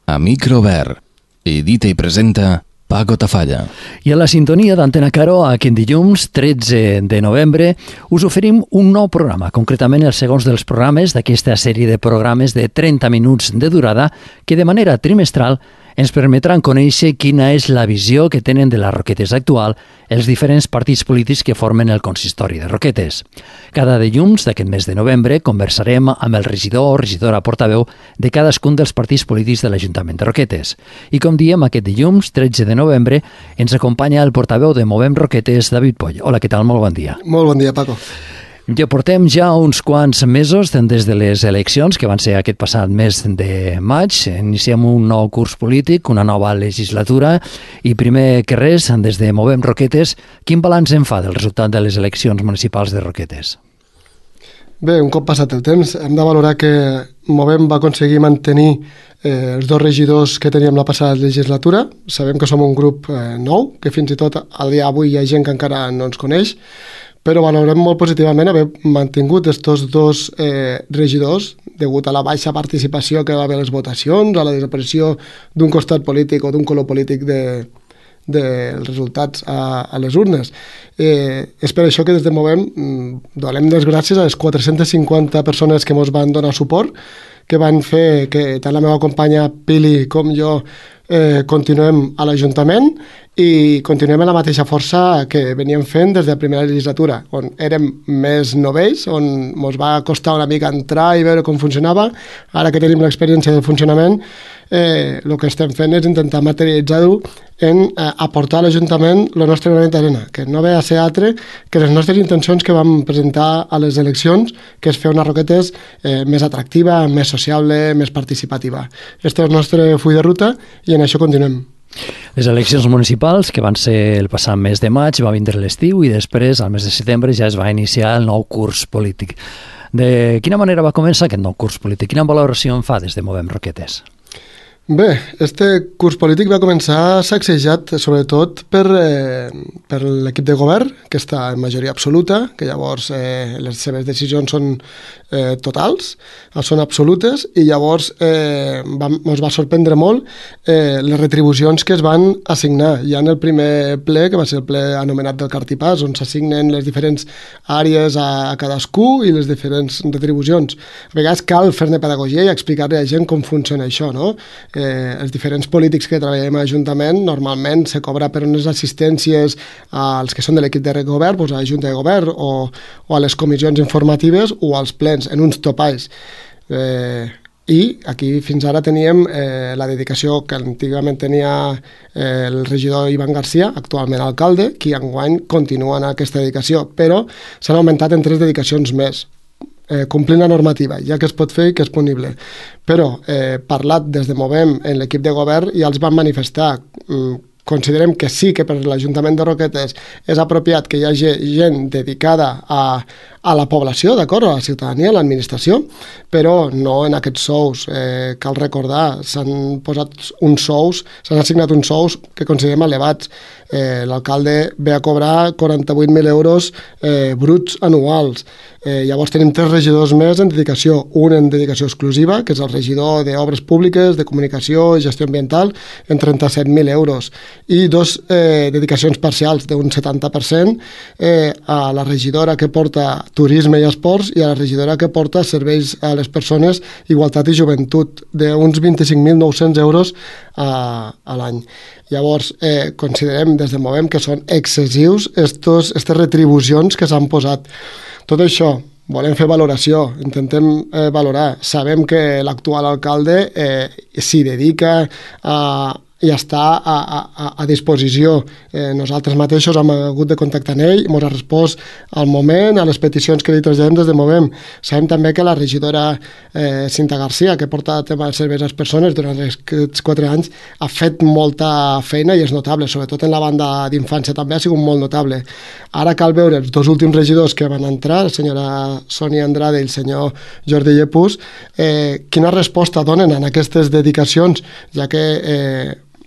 A micro obert. Edita i presenta Paco Tafalla. I a la sintonia d'Antena Caro, aquest dilluns, 13 de novembre, us oferim un nou programa, concretament els segons dels programes d'aquesta sèrie de programes de 30 minuts de durada que de manera trimestral ens permetran conèixer quina és la visió que tenen de les Roquetes actual els diferents partits polítics que formen el consistori de Roquetes. Cada dilluns d'aquest mes de novembre conversarem amb el regidor o regidora portaveu de cadascun dels partits polítics de l'Ajuntament de Roquetes. I com diem, aquest dilluns, 13 de novembre, ens acompanya el portaveu de Movem Roquetes, David Poll. Hola, què tal? Molt bon dia. Molt bon dia, Paco. Ja portem ja uns quants mesos des de les eleccions, que van ser aquest passat mes de maig. Iniciem un nou curs polític, una nova legislatura, i primer que res, des de Movem Roquetes, quin balanç en fa del resultat de les eleccions municipals de Roquetes? Bé, un cop passat el temps, hem de valorar que Movem va aconseguir mantenir els dos regidors que teníem la passada legislatura. Sabem que som un grup nou, que fins i tot al dia d'avui hi ha gent que encara no ens coneix, però valorem molt positivament haver mantingut aquests dos regidors degut a la baixa participació que va haver a les votacions, a la desaparició d'un costat polític o d'un color polític dels resultats a les urnes. És per això que des de Movem donem les gràcies a les 450 persones que ens van donar suport, que van fer que tant la meva companya Pili com jo continuem a l'Ajuntament i continuem amb la mateixa força que veníem fent des de la primera legislatura, on érem més novells, on ens va costar una mica entrar i veure com funcionava. Ara que tenim l'experiència del funcionament, el que estem fent és intentar materialitzar-ho en aportar a l'Ajuntament el nostre granet d'arena, que no ve a ser altre que les nostres intencions que vam presentar a les eleccions, que és fer una Roquetes més atractiva, més sociable, més participativa. Este és el nostre full de ruta i en això continuem. Les eleccions municipals, que van ser el passat mes de maig, va vindre l'estiu i després, al mes de setembre, ja es va iniciar el nou curs polític. De quina manera va començar aquest nou curs polític? Quina valoració en fa des de Movem Roquetes? Bé, este curs polític va començar sacsejat sobretot per l'equip de govern, que està en majoria absoluta, que llavors les seves decisions són totals, són absolutes, i llavors ens va sorprendre molt les retribucions que es van assignar. Ja en el primer ple, que va ser el ple anomenat del cartipàs, on s'assignen les diferents àrees a cadascú i les diferents retribucions. A vegades cal fer-ne pedagogia i explicar-li a la gent com funciona això, no? Els diferents polítics que treballem a l'Ajuntament normalment se cobra per unes assistències als que són de l'equip de govern, doncs a la Junta de Govern o a les comissions informatives o als plens, en uns topalls. I aquí fins ara teníem la dedicació que antigament tenia el regidor Ivan García, actualment alcalde, qui enguany continua en aquesta dedicació, però s'han augmentat en 3 dedicacions més, complint la normativa, ja que es pot fer i que és punible. Però parlat des de Movem en l'equip de govern ja els van manifestar. Considerem que sí que per l'Ajuntament de Roquetes és apropiat que hi hagi gent dedicada a la població, d'acord, a la ciutadania, a l'administració, però no en aquests sous. Cal recordar, s'han assignat uns sous que considerem elevats. L'alcalde ve a cobrar 48.000 euros bruts anuals. Llavors tenim 3 regidors més en dedicació, un en dedicació exclusiva, que és el regidor d'Obres Públiques, de Comunicació i Gestió Ambiental, en 37.000 euros, i 2 dedicacions parcials d'un 70% a la regidora que porta Turisme i Esports i a la regidora que porta Serveis a les Persones, Igualtat i Joventut, d'uns 25.900 euros a l'any. Llavors, considerem des de Movem que són excessius aquestes retribucions que s'han posat. Tot això, volem fer valoració, intentem valorar. Sabem que l'actual alcalde s'hi dedica i està a disposició. Nosaltres mateixos hem hagut de contactar amb ell, ens ha respost al moment, a les peticions que li traslladem des de Movem. Sabem també que la regidora Cinta García, que porta el tema de serveis a les persones durant aquests 4 anys, ha fet molta feina i és notable, sobretot en la banda d'infància també ha sigut molt notable. Ara cal veure els 2 últims regidors que van entrar, la senyora Sònia Andrade i el senyor Jordi Llepús, quina resposta donen en aquestes dedicacions, ja que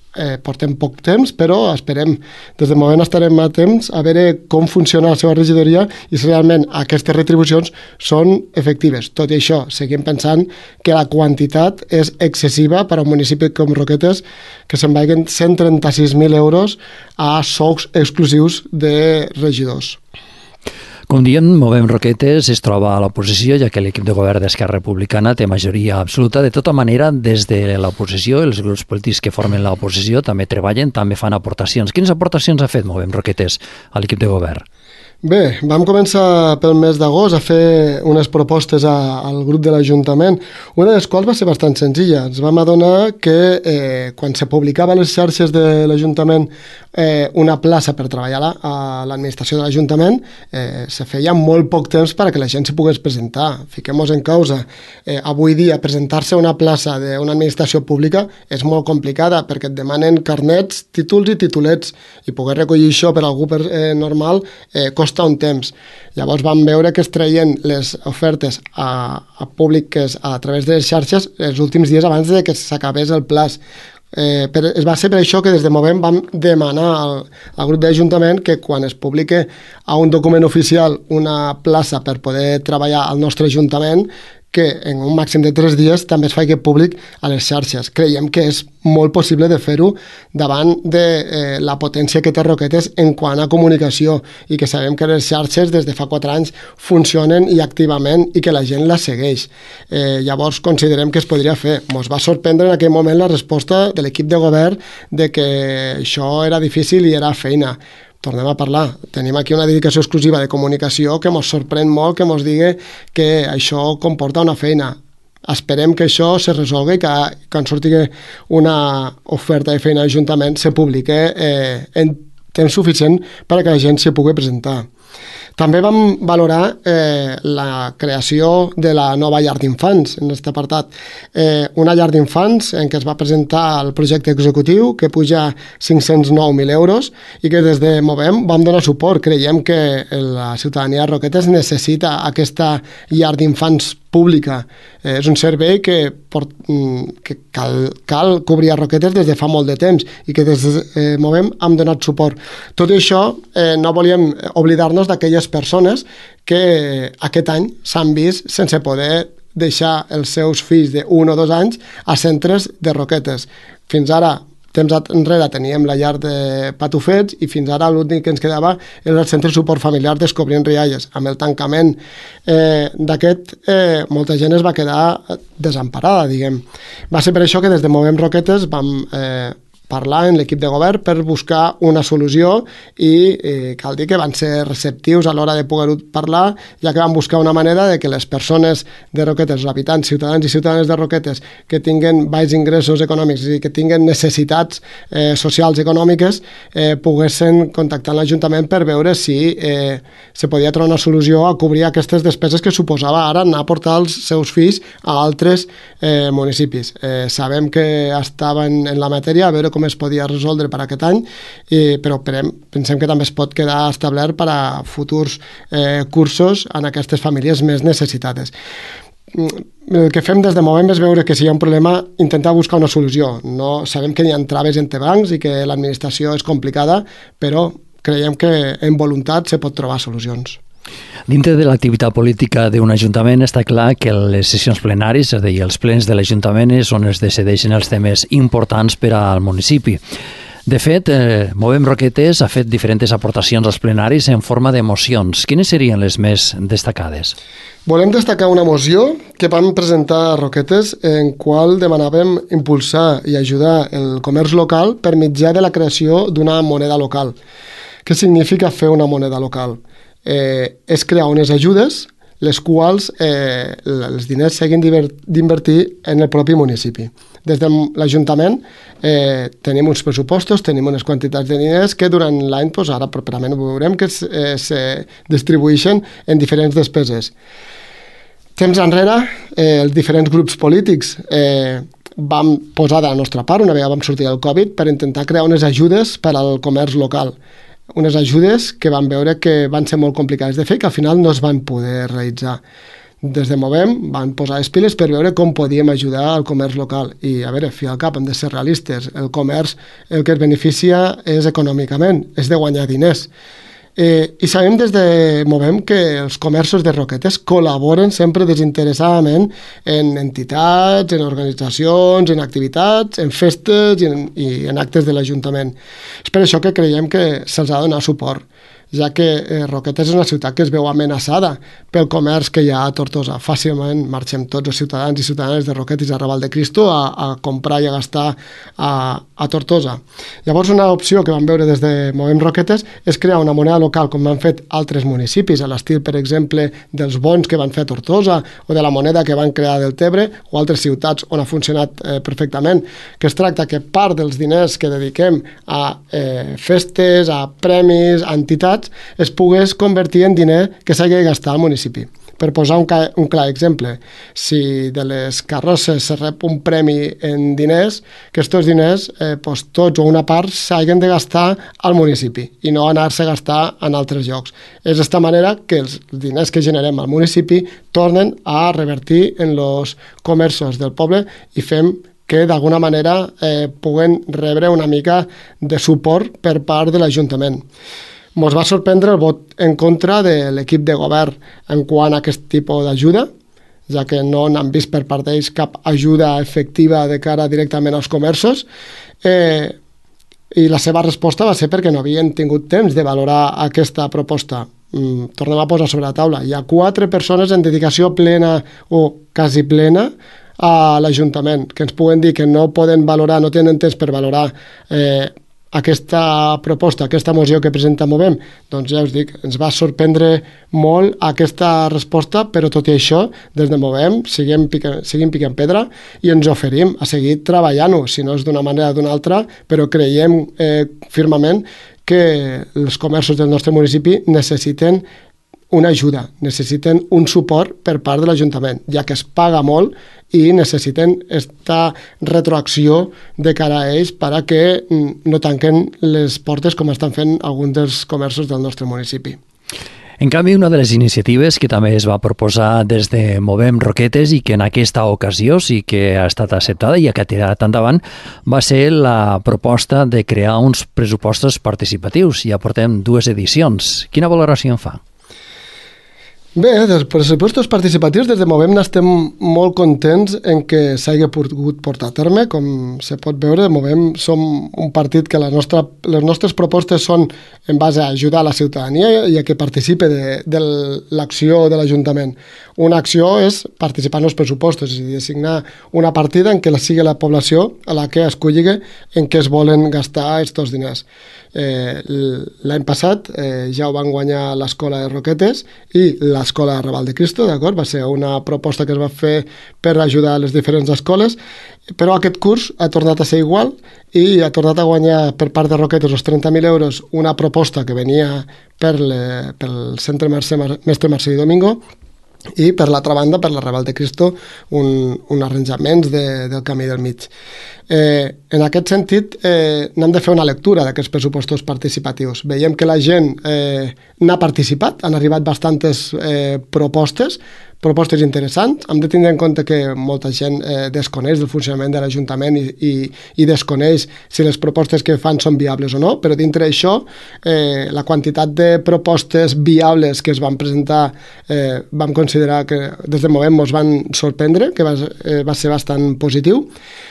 portem poc temps, però esperem, des de moment estarem a temps a veure com funciona la seva regidoria i si realment aquestes retribucions són efectives. Tot i això, seguim pensant que la quantitat és excessiva per a un municipi com Roquetes, que se'n vagin 136.000 euros a sous exclusius de regidors. Com diem, Movem Roquetes es troba a l'oposició, ja que l'equip de govern d'Esquerra Republicana té majoria absoluta. De tota manera, des de l'oposició, els grups polítics que formen l'oposició també treballen, també fan aportacions. Quines aportacions ha fet Movem Roquetes a l'equip de govern? Bé, vam començar pel mes d'agost a fer unes propostes al grup de l'Ajuntament, una de les quals va ser bastant senzilla. Ens vam adonar que quan se publicava a les xarxes de l'Ajuntament una plaça per treballar a l'administració de l'Ajuntament, se feia molt poc temps perquè la gent s'hi pogués presentar. Fiquem-nos en causa. Avui dia presentar-se a una plaça d'una administració pública és molt complicada perquè et demanen carnets, títols i titulets, i poder recollir això per algú normal costa un temps. Llavors vam veure que es treien les ofertes a públiques a través de les xarxes els últims dies abans de que s'acabés el plaç. Es va ser per això que des de Movem vam demanar al grup de l'Ajuntament que quan es publique a un document oficial una plaça per poder treballar al nostre Ajuntament, que en un màxim de 3 dies també es faci públic a les xarxes. Creiem que és molt possible de fer-ho davant de la potència que té Roquetes en quant a comunicació i que sabem que les xarxes des de fa 4 anys funcionen i activament i que la gent les segueix. Llavors considerem que es podria fer. Ens va sorprendre en aquell moment la resposta de l'equip de govern de que això era difícil i era feina. Tornem a parlar. Tenim aquí una dedicació exclusiva de comunicació que ens sorprèn molt que ens digui que això comporta una feina. Esperem que això se resolgui i que quan surti una oferta de feina a l'Ajuntament se publiqui en temps suficient perquè la gent s'hi pugui presentar. També vam valorar la creació de la nova llar d'infants en aquest apartat. Una llar d'infants en què es va presentar el projecte executiu que puja 509.000 euros i que des de Movem vam donar suport. Creiem que la ciutadania de Roquetes necessita aquesta llar d'infants pública. És un servei que cal cobrir a Roquetes des de fa molt de temps i que des de Movem hem donat suport. Tot i això, no volíem oblidar-nos d'aquelles persones que aquest any s'han vist sense poder deixar els seus fills d'1 o 2 anys a centres de Roquetes. Fins ara, temps enrere, teníem la llar de Patufets i fins ara l'únic que ens quedava era el centre de suport familiar Descobrint Rialles. Amb el tancament d'aquest, molta gent es va quedar desemparada, diguem. Va ser per això que des de Movem Roquetes vam parlar en l'equip de govern per buscar una solució i cal dir que van ser receptius a l'hora de poder-ho parlar, ja que van buscar una manera de que les persones de Roquetes, els habitants, ciutadans i ciutadanes de Roquetes que tinguen baix ingressos econòmics i que tinguen necessitats socials i econòmiques poguessin contactar amb l'Ajuntament per veure si se podia trobar una solució a cobrir aquestes despeses que suposava ara anar a portar els seus fills a altres municipis. Sabem que estaven en la matèria a veure com es podia resoldre per aquest any, però pensem que també es pot quedar establert per a futurs cursos en aquestes famílies més necessitades. El que fem des de Movem és veure que si hi ha un problema, intentar buscar una solució. No, sabem que hi ha traves entre bancs i que l'administració és complicada, però creiem que en voluntat se pot trobar solucions. Dintre de l'activitat política d'un ajuntament està clar que les sessions plenàries, és a dir, els plens de l'Ajuntament és on es decideixen els temes importants per al municipi. De fet, Movem Roquetes ha fet diferents aportacions als plenaris en forma de mocions. Quines serien les més destacades? Volem destacar una moció que vam presentar a Roquetes en qual demanàvem impulsar i ajudar el comerç local per mitjà de la creació d'una moneda local. Què significa fer una moneda local? És crear unes ajudes les quals els diners s'hagin d'invertir en el propi municipi. Des de l'Ajuntament tenim uns pressupostos, tenim unes quantitats de diners que durant l'any, ara properament ho veurem, que se distribueixen en diferents despeses. Temps enrere, els diferents grups polítics vam posar de la nostra part, una vegada vam sortir del Covid, per intentar crear unes ajudes per al comerç local. Unes ajudes que vam veure que van ser molt complicades de fer i que al final no es van poder realitzar. des de Movem van posar les piles per veure com podíem ajudar al comerç local. I, a veure, fi al cap, hem de ser realistes. El comerç el que es beneficia és econòmicament, és de guanyar diners. I sabem des de Movem que els comerços de Roquetes col·laboren sempre desinteressadament en entitats, en organitzacions, en activitats, en festes i en actes de l'Ajuntament. És per això que creiem que se'ls ha de donar suport, ja que Roquetes és una ciutat que es veu amenaçada pel comerç que hi ha a Tortosa. Fàcilment marxem tots els ciutadans i ciutadanes de Roquetes i Raval de Cristo a comprar i a gastar a Tortosa. Llavors, una opció que vam veure des de Movem Roquetes és crear una moneda local, com han fet altres municipis, a l'estil, per exemple, dels bons que van fer a Tortosa o de la moneda que van crear del Tebre o altres ciutats on ha funcionat perfectament, que es tracta que part dels diners que dediquem a festes, a premis, a entitats, es pogués convertir en diner que s'hagi de gastar al municipi. Per posar un clar exemple, si de les carrosses se rep un premi en diners, que aquests diners, tots o una part, s'hagin de gastar al municipi i no anar-se a gastar en altres llocs. És d'esta manera que els diners que generem al municipi tornen a revertir en els comerços del poble i fem que d'alguna manera puguen rebre una mica de suport per part de l'Ajuntament. Ens va sorprendre el vot en contra de l'equip de govern en quant a aquest tipus d'ajuda, ja que no n'han vist per part d'ells cap ajuda efectiva de cara directament als comerços, i la seva resposta va ser perquè no havien tingut temps de valorar aquesta proposta. Tornem a posar sobre la taula. Hi ha 4 persones en dedicació plena o quasi plena a l'Ajuntament, que ens puguen dir que no poden valorar, no tenen temps per valorar aquesta proposta, aquesta moció que presenta Movem. Doncs ja us dic, ens va sorprendre molt aquesta resposta, però tot i això, des de Movem seguim picant pedra i ens oferim a seguir treballant-ho, si no és d'una manera o d'una altra, però creiem firmament que els comerços del nostre municipi necessiten una ajuda, necessiten un suport per part de l'Ajuntament, ja que es paga molt i necessiten aquesta retroacció de cara a ells per a que no tanquen les portes com estan fent alguns dels comerços del nostre municipi. En canvi, una de les iniciatives que també es va proposar des de Movem Roquetes i que en aquesta ocasió sí que ha estat acceptada i que ha tirat endavant va ser la proposta de crear uns pressupostos participatius. Ja portem 2 edicions. Quina valoració en fa? Bé, dels pressupostos participatius des de Movem n'estem molt contents en que s'hagi pogut portar a terme. Com se pot veure, Movem som un partit que les nostres propostes són en base a ajudar la ciutadania i a que participe de l'acció de l'Ajuntament. Una acció és participar en els pressupostos, és a dir, designar una partida en què sigui la població a la que escolli en què es volen gastar aquests diners. L'any passat ja ho van guanyar l'Escola de Roquetes i l'Escola de Raval de Cristo, d'acord? Va ser una proposta que es va fer per ajudar les diferents escoles, però aquest curs ha tornat a ser igual i ha tornat a guanyar per part de Roquetes els 30.000 euros una proposta que venia pel Centre Mestre Marcelí Domingo i per l'altra banda, per la Raval de Cristo, un arranjament del camí del mig. En aquest sentit, n'hem de fer una lectura d'aquests pressupostos participatius. Veiem que la gent n'ha participat, han arribat bastantes propostes interessants. Hem de tindre en compte que molta gent desconeix del funcionament de l'Ajuntament i desconeix si les propostes que fan són viables o no, però dintre d'això, la quantitat de propostes viables que es van presentar vam considerar que des de Movem ens van sorprendre, que va ser bastant positiu,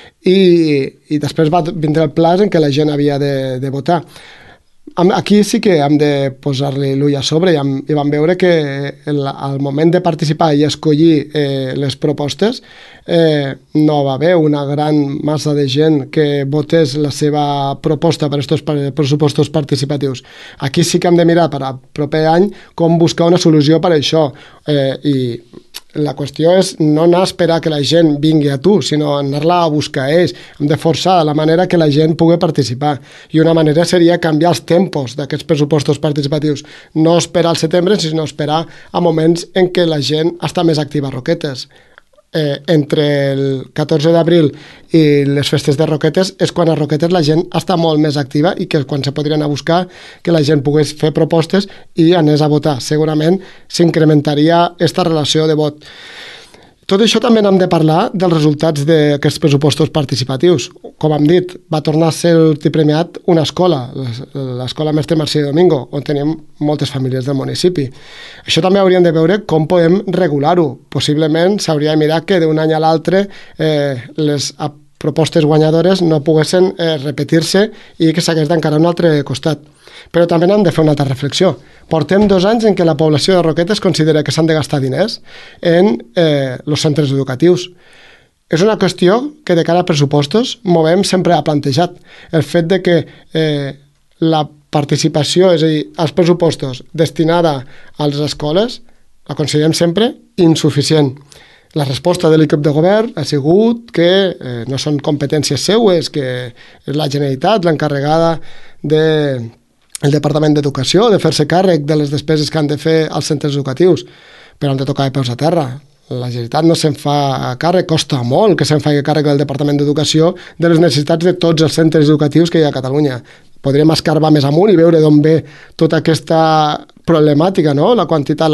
i després va vindre el pla en què la gent havia de votar. Aquí sí que hem de posar-li l'ull a sobre i vam veure que al moment de participar i escollir les propostes no va haver una gran massa de gent que votés la seva proposta per aquests pressupostos participatius. Aquí sí que hem de mirar per al proper any com buscar una solució per a això, i la qüestió és no anar a esperar que la gent vingui a tu, sinó anar-la a buscar a ells. Hem de forçar la manera que la gent pugui participar. I una manera seria canviar els tempos d'aquests pressupostos participatius. No esperar al setembre, sinó esperar a moments en què la gent està més activa a Roquetes. entre el 14 d'abril i les festes de Roquetes és quan a Roquetes la gent està molt més activa i que és quan se podria anar a buscar que la gent pogués fer propostes i anés a votar. Segurament s'incrementaria aquesta relació de vot. Tot això també hem de parlar dels resultats d'aquests pressupostos participatius. Com hem dit, va tornar a ser multipremiat una escola, l'escola Mestre Mercè Domingo, on tenim moltes famílies del municipi. Això també hauríem de veure com podem regular-ho. Possiblement s'hauria de mirar que d'un any a l'altre les propostes guanyadores no poguessin repetir-se i que s'hagués d'encarar un altre costat. Però també hem de fer una altra reflexió. Portem 2 anys en què la població de Roquetes considera que s'han de gastar diners en els centres educatius. És una qüestió que de cara a pressupostos Movem sempre ha plantejat. El fet de que la participació, és a dir, als pressupostos destinada a les escoles, la considerem sempre insuficient. La resposta de l'equip de govern ha sigut que no són competències seues, que és la Generalitat l'encarregada del Departament d'Educació de fer-se càrrec de les despeses que han de fer als centres educatius, però han de tocar de peus a terra. La Generalitat no se'n fa càrrec, costa molt que se'n faci càrrec del Departament d'Educació de les necessitats de tots els centres educatius que hi ha a Catalunya. Podríem escarbar més amunt i veure d'on ve tota aquesta problemàtica, no? La quantitat,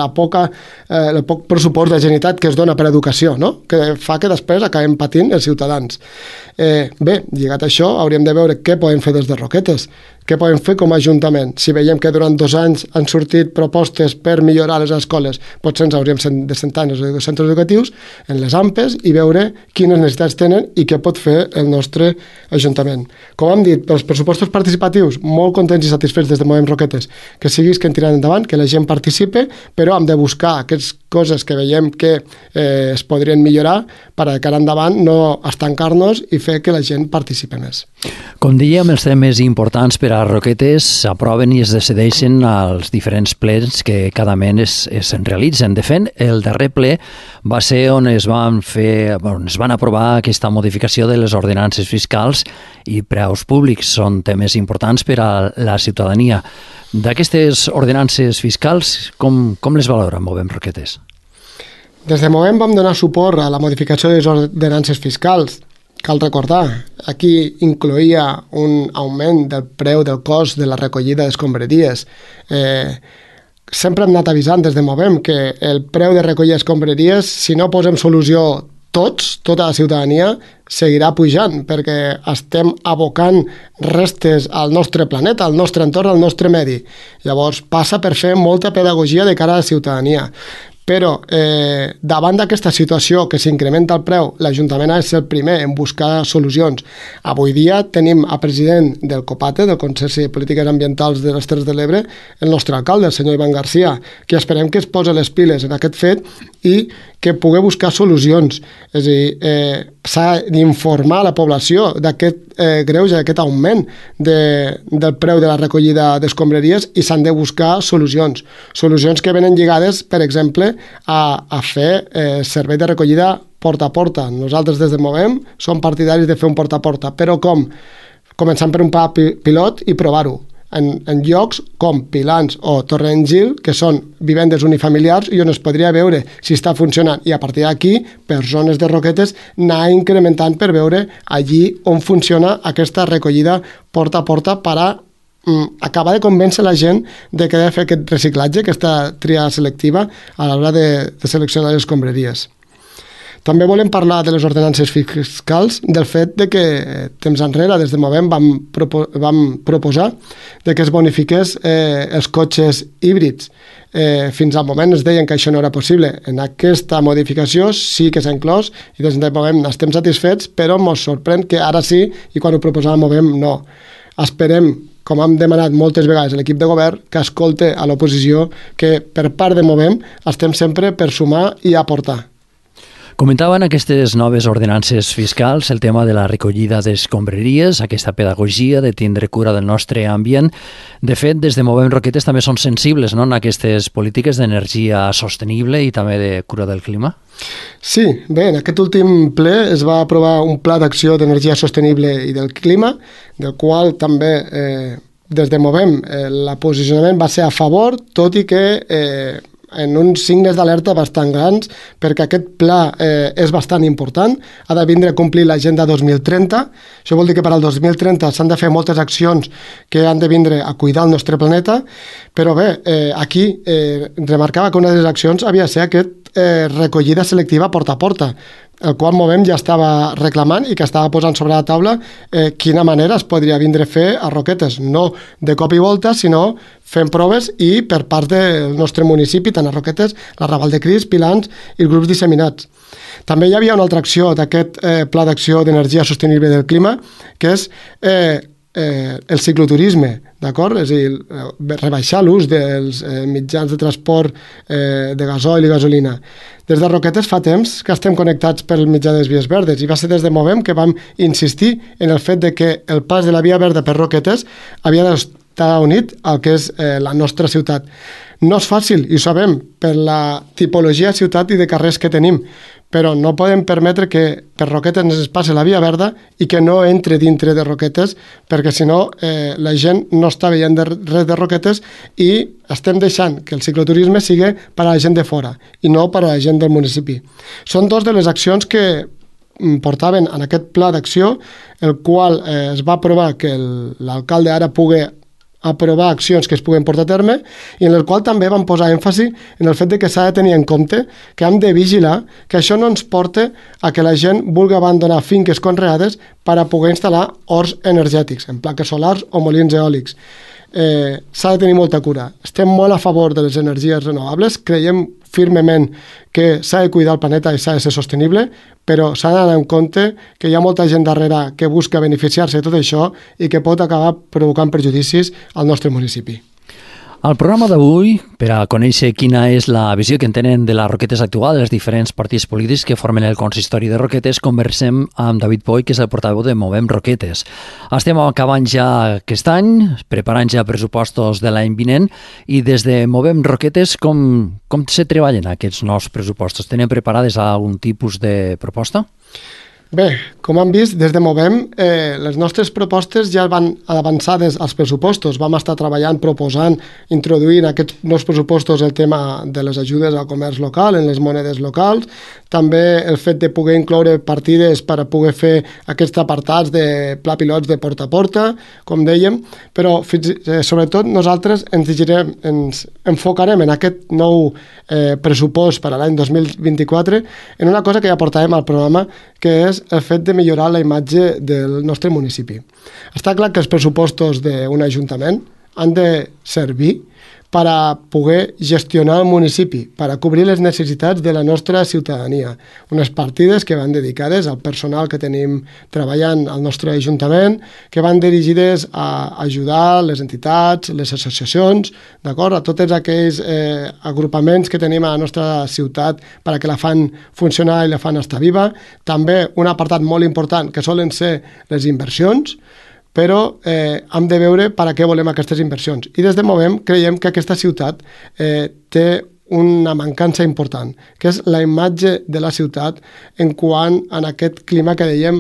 el poc pressupost de la Generalitat que es dona per a educació, no? Que fa que després acabem patint els ciutadans. Bé, lligat a això, hauríem de veure què podem fer des de Roquetes, què podem fer com a Ajuntament. Si veiem que durant 2 anys han sortit propostes per millorar les escoles, potser ens hauríem de sentar en els centres educatius, en les AMPEs, i veure quines necessitats tenen i què pot fer el nostre Ajuntament. Com hem dit, pels pressupostos participatius, molt contents i satisfets des de Movem Roquetes, que siguis que en tirant endavant, que la gent participe, però hem de buscar aquestes coses que veiem que es podrien millorar per a cara endavant no estancar-nos i fer que la gent participi més. Com dèiem, els temes importants per a Roquetes s'aproven i es decideixen als diferents plens que cada mes es realitzen. De fet, el darrer ple va ser on es van aprovar aquesta modificació de les ordenances fiscals i preus públics. Són temes importants per a la ciutadania. D'aquestes ordenances fiscals, com les valora Movem Roquetes? Des de Movem vam donar suport a la modificació de les ordenances fiscals. Cal recordar, aquí incloïa un augment del preu del cost de la recollida d'escombraries. Sempre hem anat avisant des de Movem que el preu de recollir escombraries, si no posem solució tota la ciutadania, seguirà pujant, perquè estem abocant restes al nostre planeta, al nostre entorn, al nostre medi. Llavors passa per fer molta pedagogia de cara a la ciutadania. Però davant d'aquesta situació que s'incrementa el preu, l'Ajuntament ha de ser el primer en buscar solucions. Avui dia tenim a president del COPATE, del Consorci de Polítiques Ambientals de les Terres de l'Ebre, el nostre alcalde, el senyor Ivan García, que esperem que es posi les piles en aquest fet i que pugui buscar solucions. És a dir, s'ha d'informar la població d'aquest greuge, d'aquest augment del preu de la recollida d'escombraries i s'han de buscar solucions. Solucions que venen lligades, per exemple, a fer servei de recollida porta a porta. Nosaltres des de Movem som partidaris de fer un porta a porta, però com? Començant per un pla pilot i provar-ho en llocs com Pilans o Torrent-Gil, que són vivendes unifamiliars i on es podria veure si està funcionant, i a partir d'aquí, per zones de Roquetes, anar incrementant per veure allí on funciona aquesta recollida porta a porta per a acabar de convèncer la gent de que ha de fer aquest reciclatge, aquesta tria selectiva a l'hora de seleccionar les escombraries. També volem parlar de les ordenances fiscals, del fet de que temps enrere, des de Movem, vam proposar de que es bonifiqués els cotxes híbrids. Fins al moment es deien que això no era possible. En aquesta modificació sí que s'ha inclòs i des de Movem n'estem satisfets, però ens sorprèn que ara sí i quan ho proposàvem Movem no. Esperem, com hem demanat moltes vegades a l'equip de govern, que escolte a l'oposició, que per part de Movem estem sempre per sumar i aportar. Comentaven aquestes noves ordenances fiscals el tema de la recollida d'escombraries, aquesta pedagogia de tindre cura del nostre ambient. De fet, des de Movem Roquetes també són sensibles, no?, en aquestes polítiques d'energia sostenible i també de cura del clima. Sí, bé, en aquest últim ple es va aprovar un pla d'acció d'energia sostenible i del clima, del qual també des de Movem el posicionament va ser a favor, tot i que en uns signes d'alerta bastant grans, perquè aquest pla és bastant important, ha de vindre a complir l'Agenda 2030, això vol dir que per al 2030 s'han de fer moltes accions que han de vindre a cuidar el nostre planeta, però bé, aquí remarcava que una de les accions havia de ser recollida selectiva porta a porta, el qual Movem ja estava reclamant i que estava posant sobre la taula quina manera es podria vindre a fer a Roquetes, no de cop i volta, sinó fent proves i per part del nostre municipi, tant a Roquetes, la Raval de Cris, Pilans i els grups disseminats. També hi havia una altra acció d'aquest Pla d'Acció d'Energia Sostenible del Clima, que és el cicloturisme, d'acord? És a dir, rebaixar l'ús dels mitjans de transport de gasoil i gasolina. Des de Roquetes fa temps que estem connectats pel mitjà de les vies verdes i va ser des de Movem que vam insistir en el fet de que el pas de la via verda per Roquetes havia d'estar unit al que és la nostra ciutat. No és fàcil, i ho sabem, per la tipologia de ciutat i de carrers que tenim, però no podem permetre que per Roquetes es passi la via verda i que no entre dintre de Roquetes, perquè si no la gent no està veient res de Roquetes i estem deixant que el cicloturisme sigui per a la gent de fora i no per a la gent del municipi. Són dos de les accions que portaven en aquest pla d'acció, el qual es va aprovar que l'alcalde ara pugui aprovar accions que es puguen portar a terme i en el qual també vam posar èmfasi en el fet de que s'ha de tenir en compte que hem de vigilar que això no ens porte a que la gent vulgui abandonar finques conreades per a poder instal·lar horts energètics, en plaques solars o molins eòlics. S'ha de tenir molta cura. Estem molt a favor de les energies renovables, creiem firmement que s'ha de cuidar el planeta i s'ha de ser sostenible, però s'ha d'anar en compte que hi ha molta gent darrere que busca beneficiar-se de tot això i que pot acabar provocant perjudicis al nostre municipi. Al programa d'avui, per a conèixer quina és la visió que en tenen de les Roquetes actual, els diferents partits polítics que formen el consistori de Roquetes, conversem amb David Poy, que és el portaveu de Movem Roquetes. Estem acabant ja aquest any, preparant ja pressupostos de l'any vinent, i des de Movem Roquetes, com se treballen aquests nous pressupostos? Tenen preparades algun tipus de proposta? Bé, com han vist, des de Movem, les nostres propostes ja van avançades als pressupostos. Vam estar treballant, proposant, introduint aquests nous pressupostos el tema de les ajudes al comerç local, en les monedes locals, també el fet de poder incloure partides per a poder fer aquests apartats de pla pilots de porta a porta, com dèiem, però sobretot nosaltres ens enfocarem en aquest nou pressupost per a l'any 2024 en una cosa que ja portàvem al programa, que és el fet de millorar la imatge del nostre municipi. Està clar que els pressupostos d'un ajuntament han de servir per a poder gestionar el municipi, per a cobrir les necessitats de la nostra ciutadania. Unes partides que van dedicades al personal que tenim treballant al nostre ajuntament, que van dirigides a ajudar les entitats, les associacions, d'acord, a tots aquells agrupaments que tenim a la nostra ciutat per a que la fan funcionar i la fan estar viva. També un apartat molt important que solen ser les inversions, però hem de veure per a què volem aquestes inversions. I des de Movem creiem que aquesta ciutat té una mancança important, que és la imatge de la ciutat en quant a aquest clima que dèiem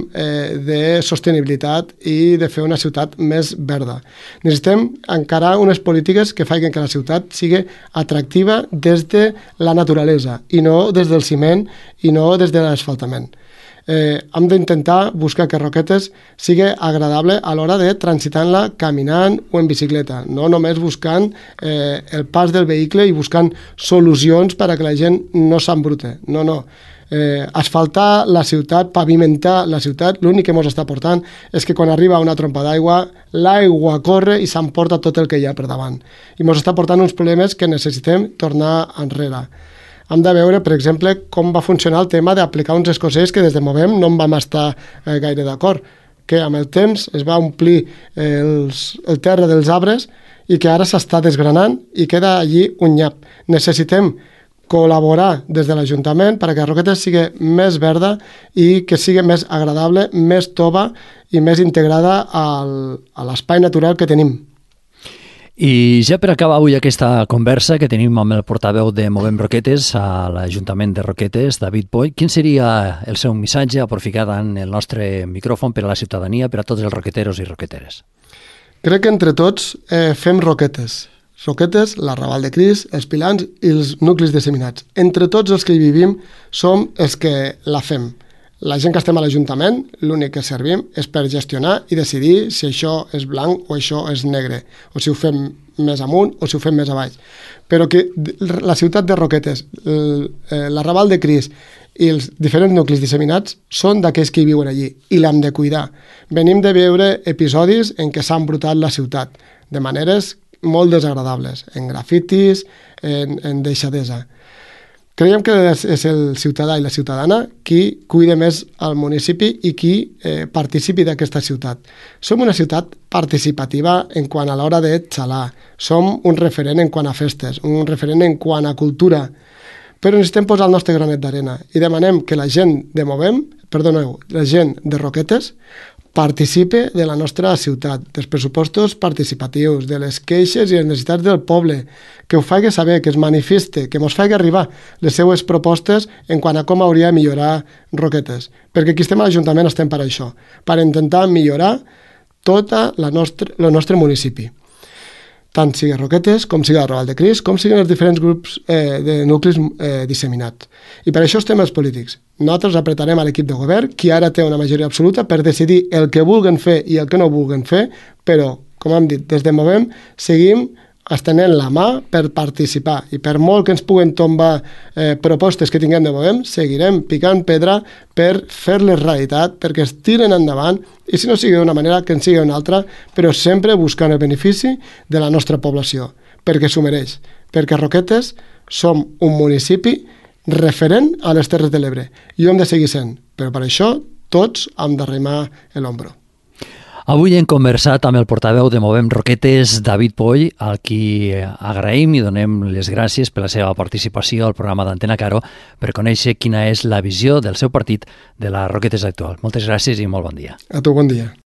de sostenibilitat i de fer una ciutat més verda. Necessitem encarar unes polítiques que facin que la ciutat sigui atractiva des de la naturalesa i no des del ciment i no des de l'asfaltament. Hem d'intentar buscar que Roquetes sigui agradable a l'hora de transitar-la caminant o en bicicleta, no només buscant el pas del vehicle i buscant solucions per a que la gent no s'embrute. No. Asfaltar la ciutat, pavimentar la ciutat, l'únic que ens està portant és que quan arriba una trompa d'aigua, l'aigua corre i s'emporta tot el que hi ha per davant. I ens està portant uns problemes que necessitem tornar enrere. Hem de veure, per exemple, com va funcionar el tema d'aplicar uns escocells que des de Movem no en vam estar gaire d'acord, que amb el temps es va omplir el terra dels arbres i que ara s'està desgranant i queda allí un nyap. Necessitem col·laborar des de l'Ajuntament perquè Roquetes sigui més verda i que sigui més agradable, més tova i més integrada a l'espai natural que tenim. I ja per acabar avui aquesta conversa que tenim amb el portaveu de Movem Roquetes a l'Ajuntament de Roquetes, David Poy, quin seria el seu missatge aprofitant el nostre micròfon per a la ciutadania, per a tots els roqueteros i roqueteres? Crec que entre tots fem Roquetes. Roquetes, l'Arrabal de Cris, els Pilans i els nuclis disseminats. Entre tots els que hi vivim som els que la fem. La gent que estem a l'Ajuntament, l'únic que servim és per gestionar i decidir si això és blanc o això és negre, o si ho fem més amunt o si ho fem més avall. Però que la ciutat de Roquetes, l'Arrabal de Cris i els diferents nuclis disseminats són d'aquells que hi viuen allí i l'hem de cuidar. Venim de veure episodis en què s'ha embrutat la ciutat de maneres molt desagradables, en grafitis, en deixadesa. Creiem que és el ciutadà i la ciutadana qui cuida més el municipi i qui participi d'aquesta ciutat. Som una ciutat participativa en quant a l'hora de xalar. Som un referent en quant a festes, un referent en quant a cultura, però necessitem posar el nostre granet d'arena i demanem que la gent la gent de Roquetes participe de la nostra ciutat, dels pressupostos participatius, de les queixes i les necessitats del poble, que ho faci saber, que es manifeste, que ens faci arribar les seues propostes en quant a com hauria de millorar Roquetes. Perquè aquí estem a l'Ajuntament estem per això, per intentar millorar tot el nostre municipi. Tant sigui Roquetes, com sigui l'Arrabal de Cris, com siguin els diferents grups de nuclis disseminats. I per això estem els polítics. Nosaltres apretarem a l'equip de govern, qui ara té una majoria absoluta, per decidir el que vulguen fer i el que no vulguen fer, però, com hem dit, des de Movem seguim estenent la mà per participar i per molt que ens puguen tombar propostes que tinguem de Movem, seguirem picant pedra per fer-les realitat, perquè es tiren endavant i si no sigui d'una manera que en sigui una altra, però sempre buscant el benefici de la nostra població, perquè s'ho mereix, perquè Roquetes som un municipi referent a les Terres de l'Ebre i ho hem de seguir sent, però per això tots hem d'arrimar l'ombro. Avui hem conversat amb el portaveu de Movem Roquetes, David Poll, al qui agraïm i donem les gràcies per la seva participació al programa d'Antena Caro per conèixer quina és la visió del seu partit de la Roquetes actual. Moltes gràcies i molt bon dia. A tu, bon dia.